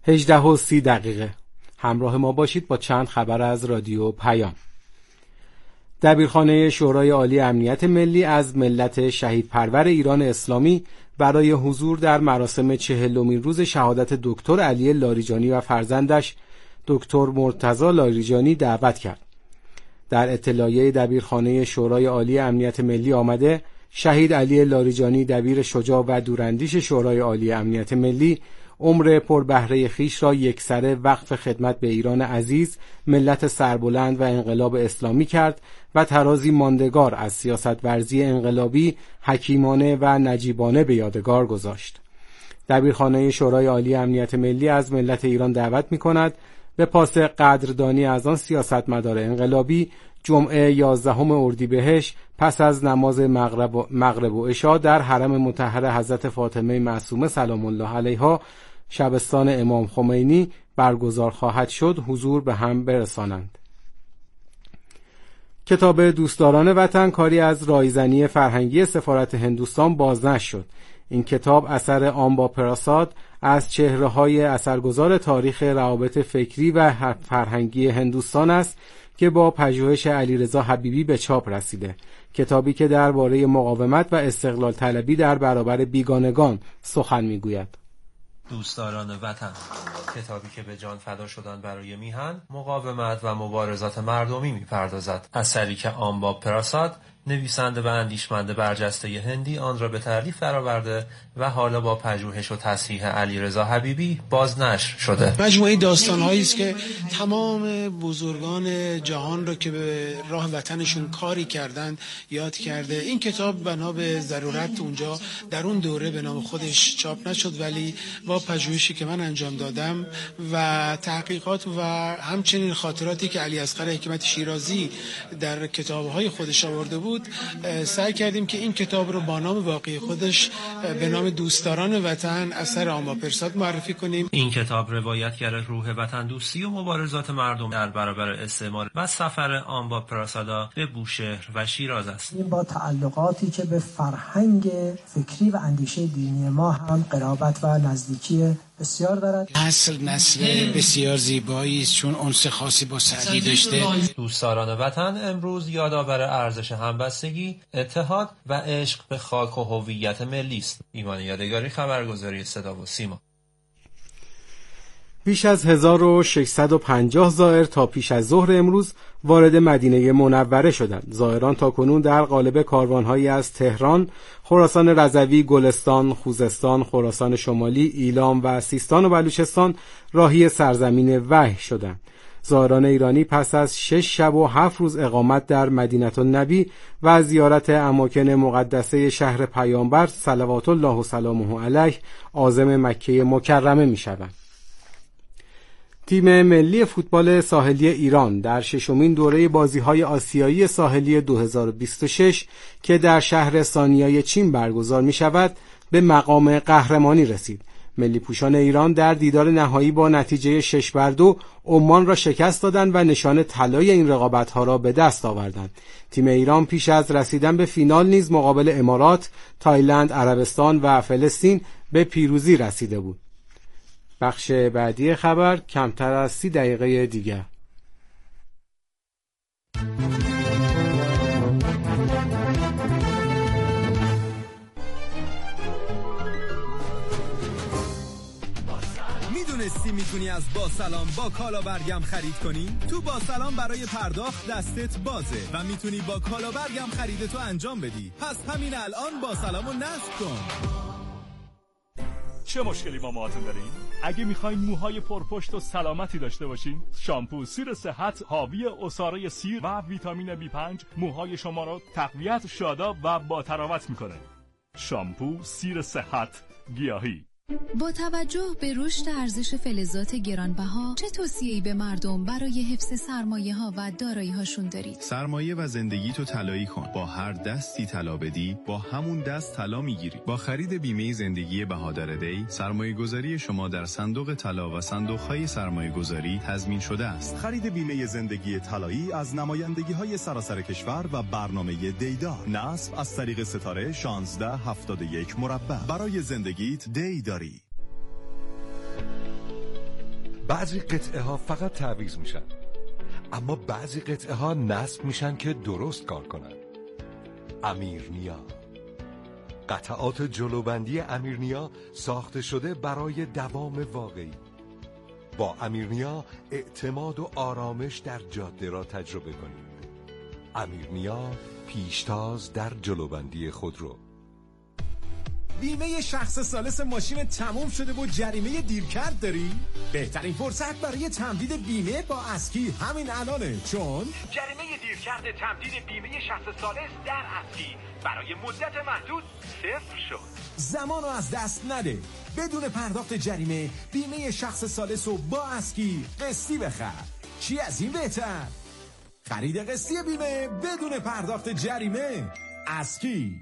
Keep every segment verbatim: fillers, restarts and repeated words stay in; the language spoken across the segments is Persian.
هجده و سی دقیقه. همراه ما باشید با چند خبر از رادیو پیام. دبیرخانه شورای عالی امنیت ملی از ملت شهید پرور ایران اسلامی برای حضور در مراسم چهلمین روز شهادت دکتر علی لاریجانی و فرزندش دکتر مرتضی لاریجانی دعوت کرد. در اطلاعیه دبیرخانه شورای عالی امنیت ملی آمده شهید علی لاریجانی دبیر شجاع و دوراندیش شورای عالی امنیت ملی عمر پربهره خیش را یکسره وقف خدمت به ایران عزیز، ملت سربلند و انقلاب اسلامی کرد و ترازی ماندگار از سیاست ورزی انقلابی، حکیمانه و نجیبانه به یادگار گذاشت. دبیرخانه شورای عالی امنیت ملی از ملت ایران دعوت می‌کند به پاس قدردانی از آن سیاستمدار انقلابی جمعه یازدهم اردیبهشت پس از نماز مغرب و, مغرب و عشا در حرم مطهر حضرت فاطمه معصومه سلام الله علیها شبستان امام خمینی برگزار خواهد شد حضور به هم برسانند. کتاب دوستداران وطن کاری از رایزنی فرهنگی سفارت هندوستان بازنشر شد. این کتاب اثر آمبا پراساد از چهره‌های اثرگذار تاریخ روابط فکری و فرهنگی هندوستان است که با پژوهش علیرضا حبیبی به چاپ رسیده. کتابی که درباره مقاومت و استقلال طلبی در برابر بیگانگان سخن میگوید. دوستداران وطن، کتابی که به جان فدا شدن برای میهن، مقاومت و مبارزات مردمی میپردازد. اثری که آمبا پراساد نویسنده و اندیشمند برجسته هندی آن را به تألیف درآورده و حالا با پژوهش و تصحیح علیرضا حبیبی بازنشر شده. مجموعه داستان‌هایی است که تمام بزرگان جهان را که به راه وطنشون کاری کردند یاد کرده. این کتاب بنا به ضرورت اونجا در اون دوره به نام خودش چاپ نشد، ولی با پژوهشی که من انجام دادم و تحقیقات و همچنین خاطراتی که علی اصغر حکمت شیرازی در کتاب‌های خودش آورده بود، سعی کردیم که این کتاب رو با نام واقعی خودش به نام دوستداران وطن اثر آمبا پراساد معرفی کنیم. این کتاب روایتگر روح وطن دوستی و مبارزات مردم در برابر استعمار و سفر آمبا پراساد به بوشهر و شیراز است. این با تعلقاتی که به فرهنگ فکری و اندیشه دینی ما هم قرابت و نزدیکی بسیار دارد. اصل نسل بسیار زیبایی است چون انس خاصی با سعدی داشته. دوستداران وطن امروز یادآور ارزش همبستگی، اتحاد و عشق به خاک و هویت ملی است. ایمان یادگاری، خبرگزاری صدا و سیما. بیش از هزار و ششصد و پنجاه زائر تا پیش از ظهر امروز وارد مدینه منوره شدند. زائران تاکنون در قالب کاروان‌هایی از تهران، خراسان رضوی، گلستان، خوزستان، خراسان شمالی، ایلام و سیستان و بلوچستان راهی سرزمین وحی شدند. زائران ایرانی پس از شش شب و هفت روز اقامت در مدینه النبی و زیارت اماکن مقدسه شهر پیامبر صلوات الله و سلامه علیه عازم مکه مکرمه می‌شوند. تیم ملی فوتبال ساحلی ایران در ششمین دوره بازی‌های آسیایی ساحلی دو هزار و بیست و شش که در شهر سانیای چین برگزار می‌شود به مقام قهرمانی رسید. ملی پوشان ایران در دیدار نهایی با نتیجه شش بر دو عمان را شکست دادند و نشان طلای این رقابت‌ها را به دست آوردند. تیم ایران پیش از رسیدن به فینال نیز مقابل امارات، تایلند، عربستان و فلسطین به پیروزی رسیده بود. بخش بعدی خبر کمتر از سی دقیقه دیگر. میدونستی میتونی از با سلام با کالا برگم خرید کنی؟ تو با سلام برای پرداخت دستت بازه و میتونی با کالا برگم خریدتو انجام بدی. پس همین الان با سلامو نصب کن. چه مشکلی با موهاتون دارین؟ اگه میخواین موهای پرپشت و سلامتی داشته باشین، شامپو سیر صحت حاوی عصاره سیر و ویتامین بی پنج موهای شما رو تقویت، شاداب و با تراوت میکنه. شامپو سیر صحت گیاهی. با توجه به رشد ارزش فلزات گرانبها، چه توصیه‌ای به مردم برای حفظ سرمایه‌ها و دارایی‌هاشون دارید؟ سرمایه و زندگی تو طلایی کن. با هر دستی طلا بدی، با همون دست طلا میگیری. با خرید بیمه زندگی بهادر دی، سرمایه‌گذاری شما در صندوق طلا و صندوق‌های سرمایه‌گذاری تضمین شده است. خرید بیمه زندگی طلایی از نمایندگی‌های سراسر کشور و برنامه دیدار. نصب از طریق ستاره شانزده هفتاد و یک مربع. برای زندگیت دی داری. بعضی قطعه ها فقط تعویض میشن، اما بعضی قطعه ها نصب میشن که درست کار کنن. امیرنیا، قطعات جلوبندی امیرنیا ساخته شده برای دوام واقعی. با امیرنیا اعتماد و آرامش در جاده را تجربه کنید. امیرنیا، پیشتاز در جلوبندی خودرو. بیمه شخص ثالث ماشین تموم شده و جریمه دیرکرد داری؟ بهترین فرصت برای تمدید بیمه با اسکی همین الانه، چون جریمه دیرکرد تمدید بیمه شخص ثالث در اسکی برای مدت محدود صفر شد. زمانو از دست نده. بدون پرداخت جریمه بیمه شخص ثالث رو با اسکی قسطی بخر. چی از این بهتر؟ خرید قسطی بیمه بدون پرداخت جریمه. اسکی.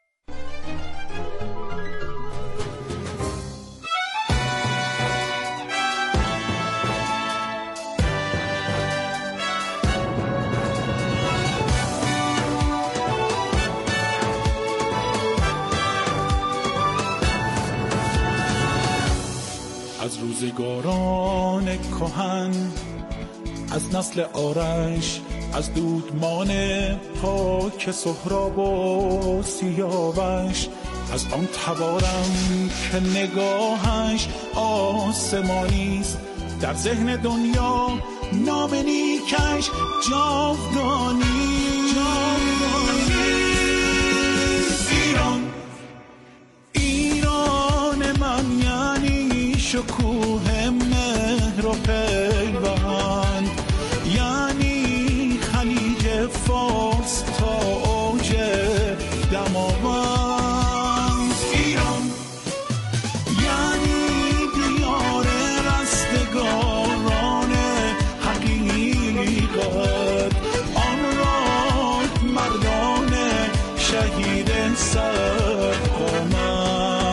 از روزگاران کهن، از نسل آرش، از دودمان پاک سهراب و سیاوش، از آن تبارم که نگاهش آسمانیست، در ذهن دنیا نام نیکش جاودانی. ایران، ایران من یعنی شکوه مهر و پیوند، یعنی خلیج فارس تا اوج دماوند. ایران یعنی دیار رستگاران حقیقت، آن را مردان شهید سرقامت.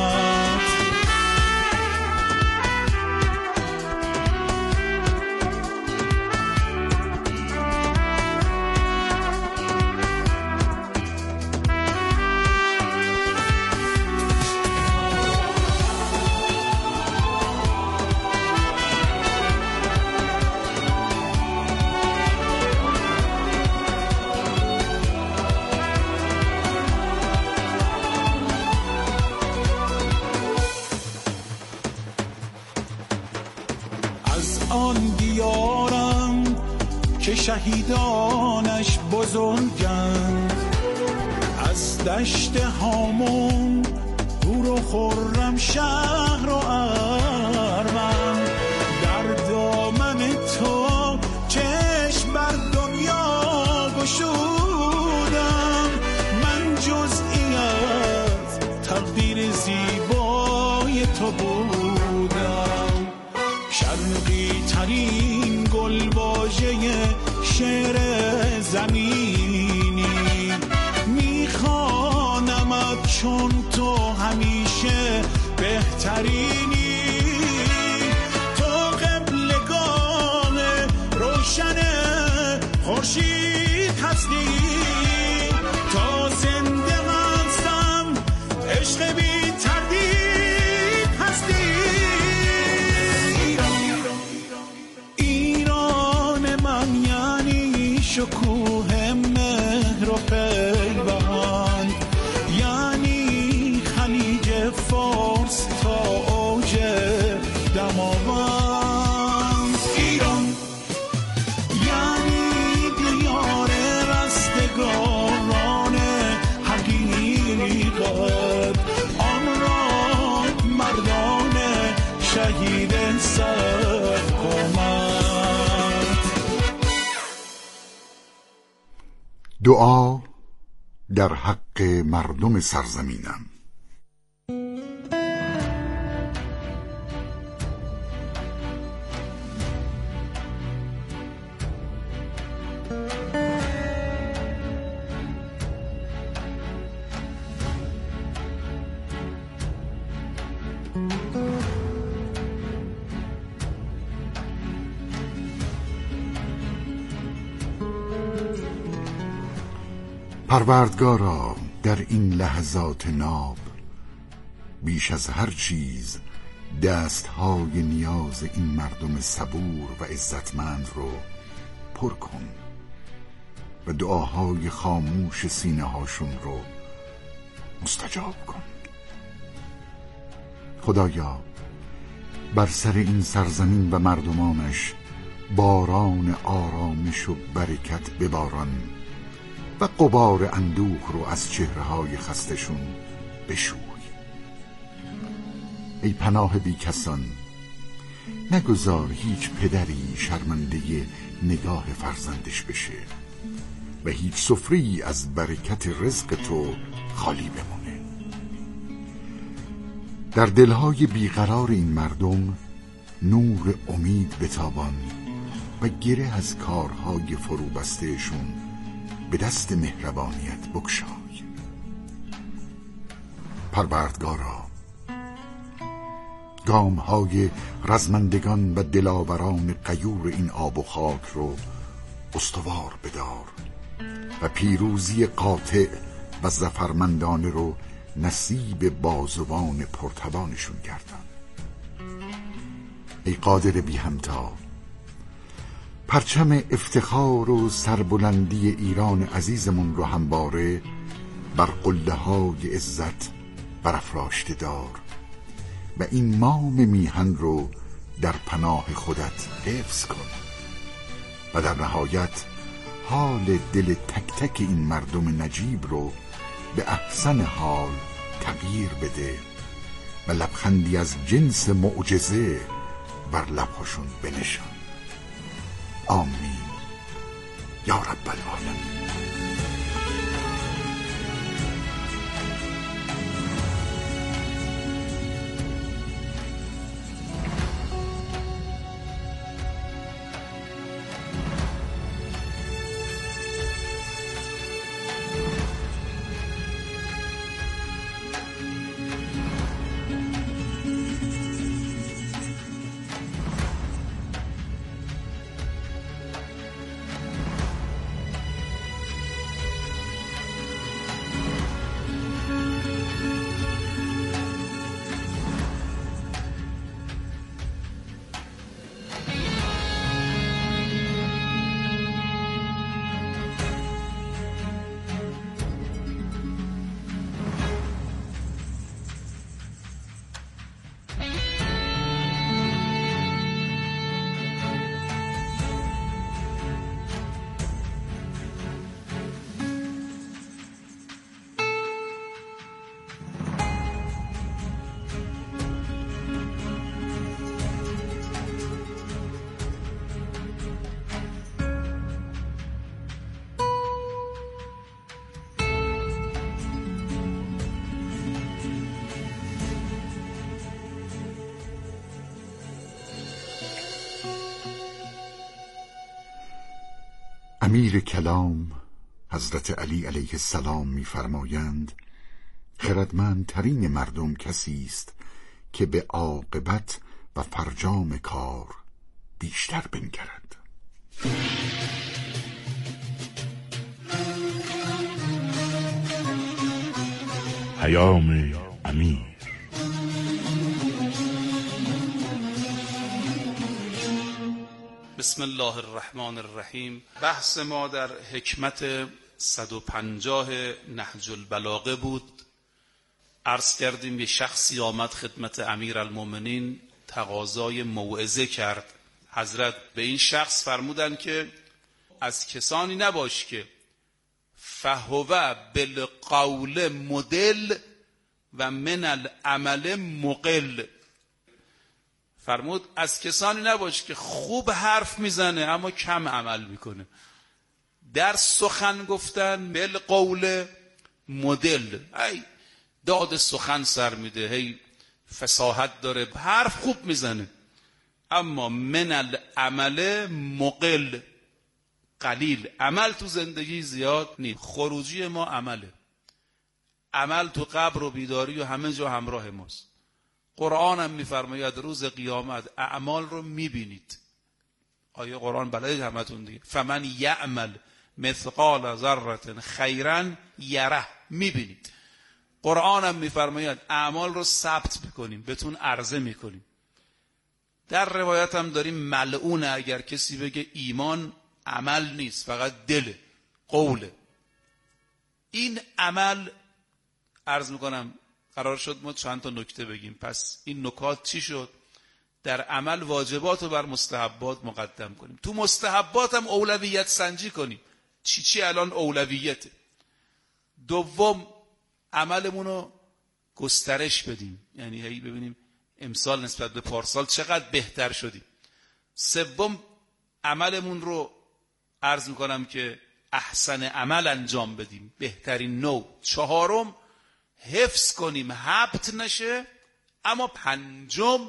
که شهیدانش بزرگند، از دشت هامون هور و خرم شهر و اروند، در دامن تو چشم بر دنیا گشودم، من جزئی از تقدیر زیبای تو بودم. شرقی ترین گلواژه شعر زمینی، میخوانمت چون تو همیشه بهترینی. تو قبلگاه روشن خورشید هستی، تا زنده هستم عشق بی تردید هستی. شکوه مهر و پیوند، یعنی خلیج فارس تا اوج دماوند. ایران یعنی دیار رستگاران حقیقت، آن را مردان شهید سرقامت. دعا در حق مردم سرزمینم. پروردگارا، در این لحظات ناب بیش از هر چیز دستهای نیاز این مردم صبور و عزتمند رو پر کن و دعاهای خاموش سینه هاشون رو مستجاب کن. خدایا بر سر این سرزمین و مردمانش باران آرامش و برکت بباران و غبار اندوه رو از چهره‌های خستشون بشوی. ای پناه بی کسان، نگذار هیچ پدری شرمنده نگاه فرزندش بشه و هیچ سفره‌ای از برکت رزق تو خالی بمونه. در دلهای بیقرار این مردم نور امید بتابان و گره از کارهای فروبستهشون به دست مهربانیت بگشای. پروردگارا، گامهای رزمندگان و دلاوران غیور این آب و خاک رو استوار بدار و پیروزی قاطع و ظفرمندانه رو نصیب بازوان پرتوانشون گردان. ای قادر بی همتا، پرچم افتخار و سربلندی ایران عزیزمون رو همواره بر قله های عزت برافراشته دار و این مام میهن رو در پناه خودت حفظ کن و در نهایت حال دل تک تک این مردم نجیب رو به احسن حال تغییر بده و لبخندی از جنس معجزه بر لبهاشون بنشان. آمین یا رب العالمین. امیر کلام حضرت علی علیه السلام می‌فرمایند خردمندترین مردم کسی است که به عاقبت و فرجام کار بیشتر بنگرد. پیام امیر. بسم الله الرحمن الرحیم. بحث ما در حکمت صد و پنجاه نهج البلاغه بود. عرض کردیم یه شخصی آمد خدمت امیرالمومنین تقاضای موعظه کرد. حضرت به این شخص فرمودند که از کسانی نباش که فهو بالقول مدل و من العمل مقل. فرمود از کسانی نباش که خوب حرف میزنه اما کم عمل میکنه. در سخن گفتن بالقول مدل، ای داد سخن سر میده، هی فصاحت داره، حرف خوب میزنه، اما من العمل مقل، قلیل، عمل تو زندگی زیاد نیست. خروجی ما عمله. عمل تو قبر و بیداری و همه جا همراه ماست. قرآن هم میفرماید روز قیامت اعمال رو میبینید. آیه قرآن بلدید همتون دیگه. فمن یعمل مثقال ذره خیرا یره، میبینید. قرآن هم میفرماید اعمال رو ثبت میکنیم، بهتون عرضه میکنیم. در روایت هم داریم ملعونه اگر کسی بگه ایمان عمل نیست، فقط دله، قوله. این عمل، عرض میکنم قرار شد ما چند تا نکته بگیم. پس این نکات چی شد؟ در عمل واجبات رو بر مستحبات مقدم کنیم، تو مستحبات هم اولویت سنجی کنیم، چی چی الان اولویته. دوم، عملمون رو گسترش بدیم، یعنی هی ببینیم امسال نسبت به پارسال چقدر بهتر شدیم. سوم، عملمون رو عرض میکنم که احسن عمل انجام بدیم، بهترین نوع. چهارم، حفظ کنیم هبط نشه. اما پنجم،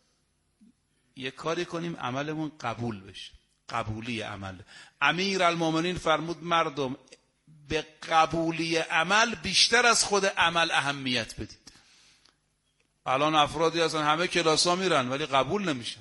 یه کاری کنیم عملمون قبول بشه، قبولی عمل. امیرالمومنین فرمود مردم به قبولی عمل بیشتر از خود عمل اهمیت بدید. الان افرادی هستن همه کلاسا میرن ولی قبول نمیشن،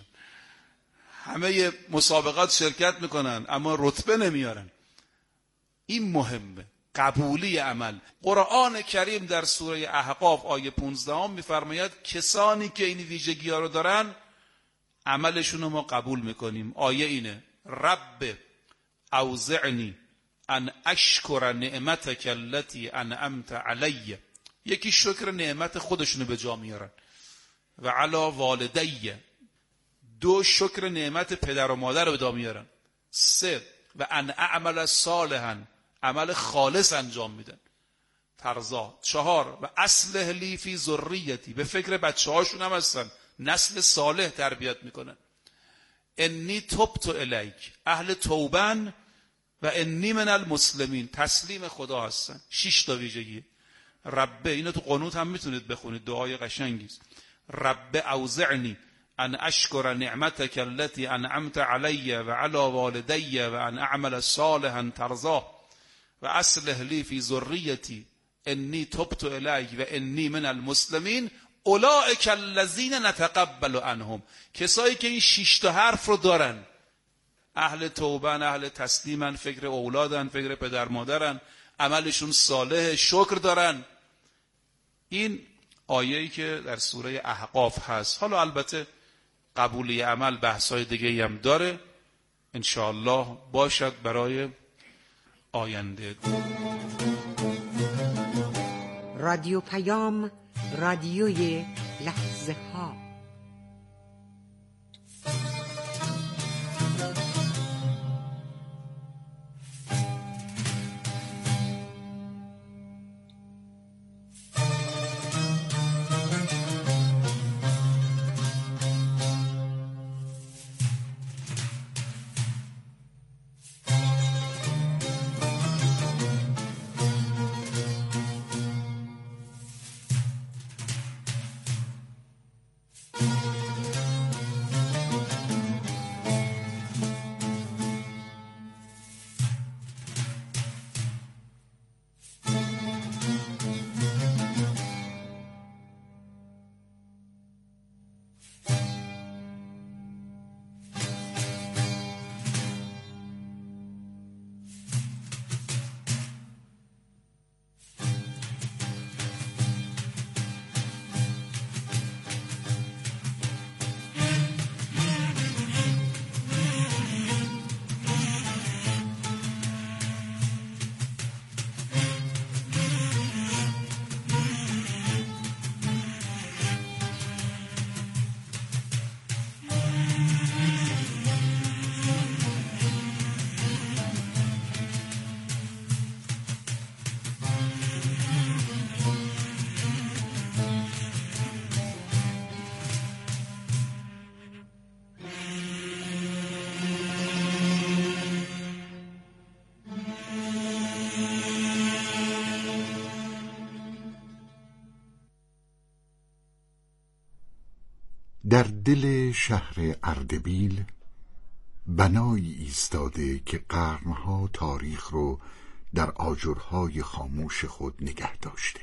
همه مسابقات شرکت میکنن اما رتبه نمیارن. این مهمه، قبولی عمل. قرآن کریم در سوره احقاف آیه پانزده میفرماید کسانی که این ویژگی ها رو دارن عملشون رو ما قبول میکنیم. آیه اینه: رب اوزعنی ان اشکر نعمتک التي انعمت علی. یکی شکر نعمت خودشونو به جا میارن. و علی والدی. دو، شکر نعمت پدر و مادر رو به جا میارن. سه، و ان اعمل صالحا، عمل خالص انجام میدن. ترزا. چهار، و اصلح لی فی ذریتی، به فکر بچه هاشون هم هستن، نسل صالح تربیت میکنن. انی تبت الیک، اهل توبن. و انی من المسلمین، تسلیم خدا هستن. شش تا ویژگی. رب، اینو تو قنوت هم میتونید بخونید، دعای قشنگیست. رب اوزعنی ان اشکر نعمتک التي انعمت علی و علی والدی و ان اعمل صالحا ترضاه و اصلح لی فی ذریتی انی تبت الیک و انی من المسلمین اولئک الذین نتقبل عنهم. کسایی که این شش تا حرف رو دارن، اهل توبن، اهل تسلیمن، فکر اولادن، فکر پدر مادرن، عملشون صالح، شکر دارن. این آیه‌ای که در سوره احقاف هست. حالا البته قبولی عمل بحث‌های دیگه‌ای هم داره، انشاءالله باشد برای آینده. رادیو پیام، رادیوی لحظه ها. در دل شهر اردبیل بنایی ایستاده که قرنها تاریخ رو در آجرهای خاموش خود نگه داشته.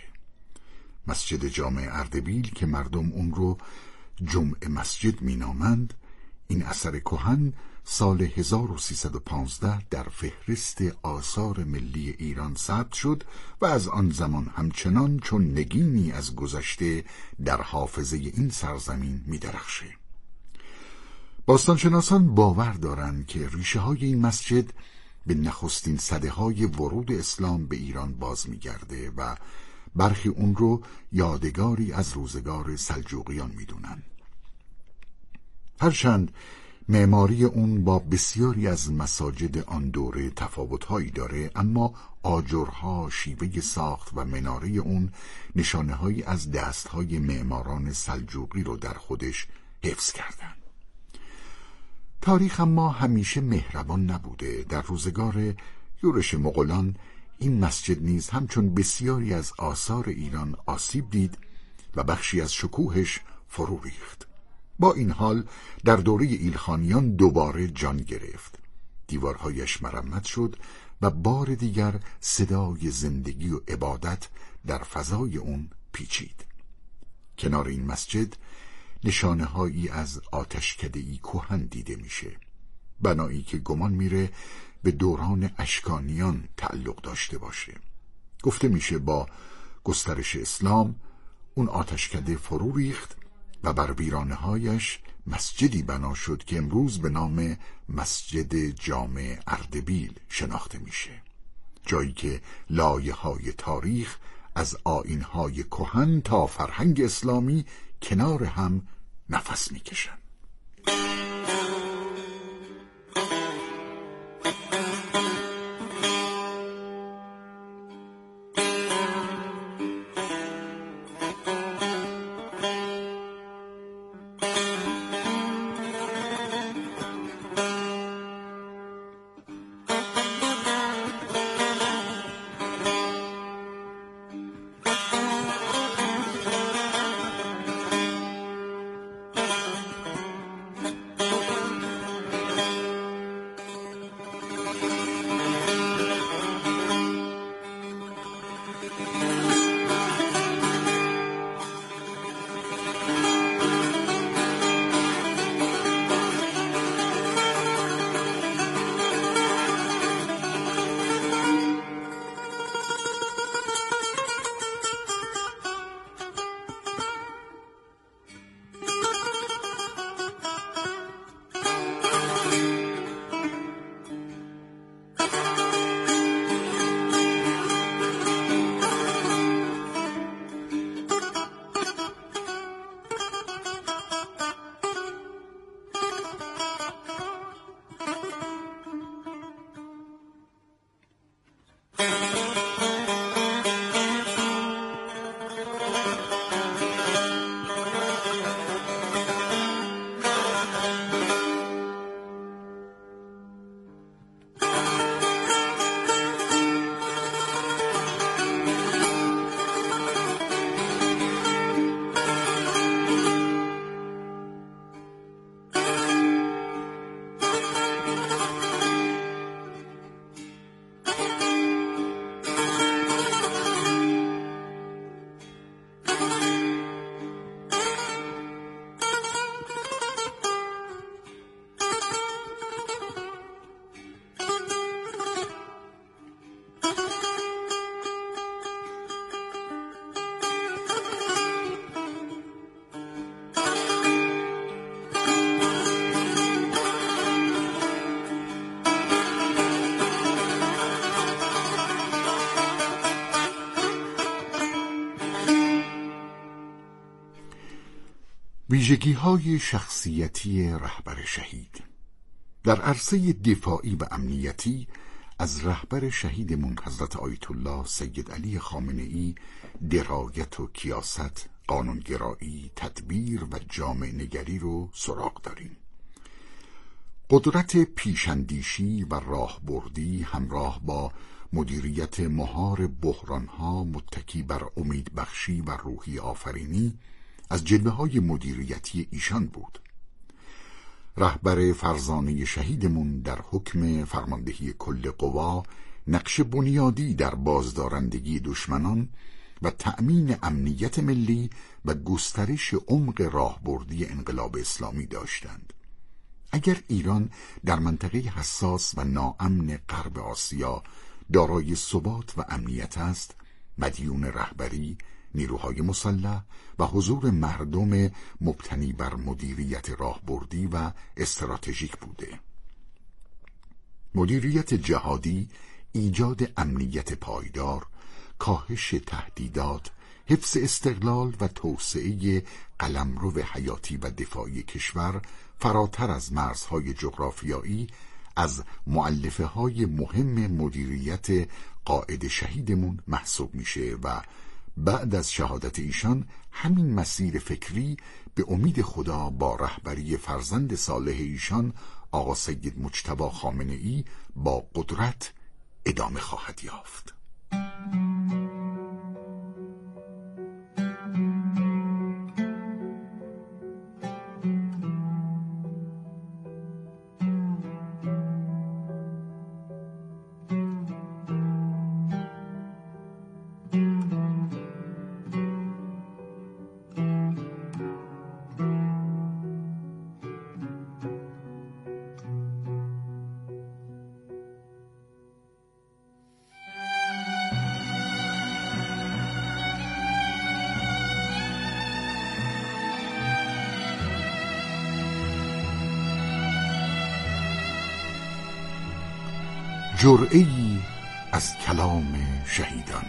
مسجد جامع اردبیل که مردم اون رو جمعه مسجد می نامند، این اثر کهن سال هزار و سیصد و پانزده در فهرست آثار ملی ایران ثبت شد و از آن زمان همچنان چون نگینی از گذشته در حافظه این سرزمین می درخشه. باستانشناسان باور دارند که ریشه های این مسجد به نخستین سده های ورود اسلام به ایران باز می گرده و برخی اون رو یادگاری از روزگار سلجوقیان می دونن. هرچند معماری اون با بسیاری از مساجد آن دوره تفاوت‌هایی داره، اما آجرها، شیوه ساخت و مناره اون نشانه‌هایی از دست‌های معماران سلجوقی رو در خودش حفظ کردن. تاریخ اما همیشه مهربان نبوده. در روزگار یورش مغولان این مسجد نیز همچون بسیاری از آثار ایران آسیب دید و بخشی از شکوهش فرو ریخت. با این حال در دوره ایلخانیان دوباره جان گرفت. دیوارهایش مرمت شد و بار دیگر صدای زندگی و عبادت در فضای اون پیچید. کنار این مسجد نشانه هایی از آتشکده‌ای کهن دیده میشه. بنایی که گمان میره به دوران اشکانیان تعلق داشته باشه. گفته میشه با گسترش اسلام اون آتشکده فرو ریخت و بر ویرانه‌هایش مسجدی بنا شد که امروز به نام مسجد جامع اردبیل شناخته میشه. جایی که لایه‌های تاریخ از آیین‌های کهن تا فرهنگ اسلامی کنار هم نفس میکشن. ویژگی‌های شخصیتی رهبر شهید. در عرصه دفاعی و امنیتی از رهبر شهیدمون حضرت آیت الله سید علی خامنه‌ای درایت و کیاست، قانونگرایی، تدبیر و جامع نگری رو سراغ داریم. قدرت پیشندیشی و راهبردی همراه با مدیریت مهار بحرانها متکی بر امیدبخشی و روحی آفرینی از جلوه‌های مدیریتی ایشان بود. رهبر فرزانه شهیدمون در حکم فرماندهی کل قوا نقش بنیادی در بازدارندگی دشمنان و تأمین امنیت ملی و گسترش عمق راهبردی انقلاب اسلامی داشتند. اگر ایران در منطقه حساس و ناامن غرب آسیا دارای ثبات و امنیت است، مدیون رهبری، نیروهای مسلح و حضور مردم مبتنی بر مدیریت راهبردی و استراتژیک بوده. مدیریت جهادی، ایجاد امنیت پایدار، کاهش تهدیدات، حفظ استقلال و توسعه قلمرو حیاتی و دفاعی کشور فراتر از مرزهای جغرافیایی از مؤلفه های مهم مدیریت قائد شهیدمون محسوب میشه و بعد از شهادت ایشان همین مسیر فکری به امید خدا با رهبری فرزند صالح ایشان آقا سید مجتبی خامنه‌ای با قدرت ادامه خواهد یافت. جرعه‌ای از کلام شهیدان.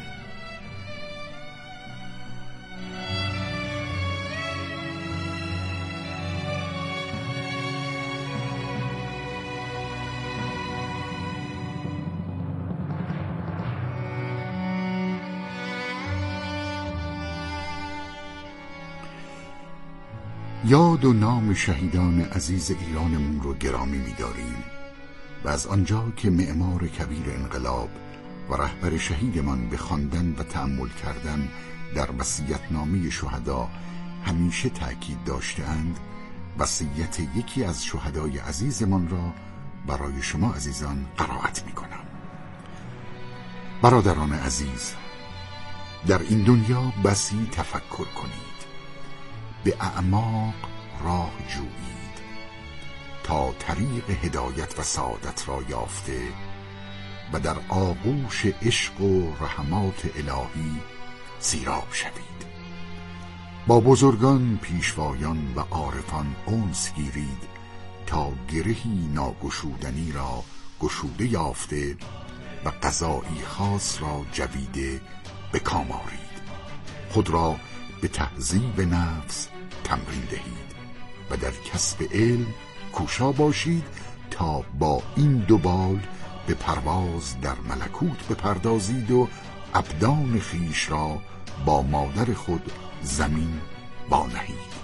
یاد و نام شهیدان عزیز ایرانمون رو گرامی می‌داریم و از آنجا که معمار کبیر انقلاب و رهبر شهیدمان به خواندن و تأمل کردن در وصیت‌نامه شهدا همیشه تأکید داشته‌اند، وصیت یکی از شهدای عزیزمان را برای شما عزیزان قرائت می‌کنم. برادران عزیز، در این دنیا بسی تفکر کنید، به اعماق راه جویید تا طریق هدایت و سعادت را یافته و در آغوش عشق و رحمات الهی سیراب شوید. با بزرگان، پیشوایان و عارفان انس گیرید تا گرهی ناگشودنی را گشوده یافته و قضایی خاص را جویده به کام آرید. خود را به تهذیب نفس تمرین دهید و در کسب علم کوشا باشید تا با این دو بال به پرواز در ملکوت بپردازید و ابدان خیش را با مادر خود زمین بانهید.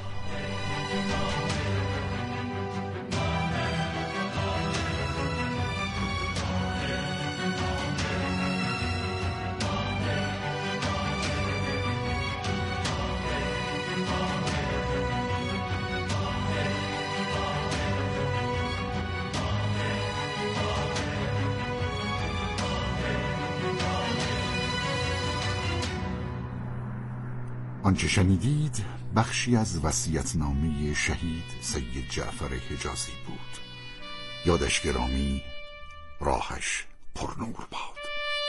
آنچه شنیدید بخشی از وصیت‌نامه شهید سید جعفر حجازی بود. یادش گرامی، راهش پرنور باد.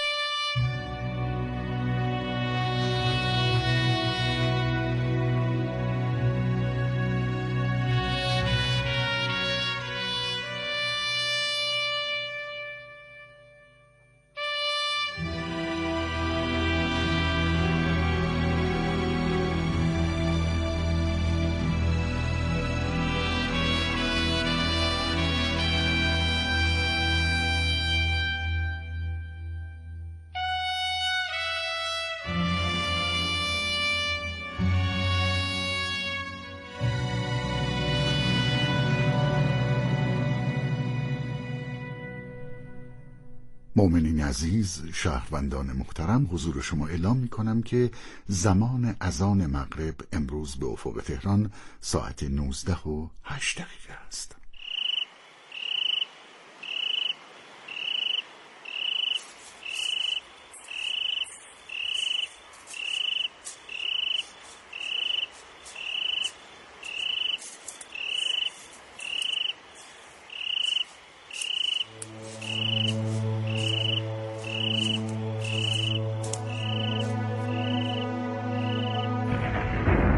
مؤمنین عزیز، شهروندان محترم، حضور شما اعلام می کنم که زمان اذان مغرب امروز به افق تهران ساعت نوزده و هشت دقیقه است.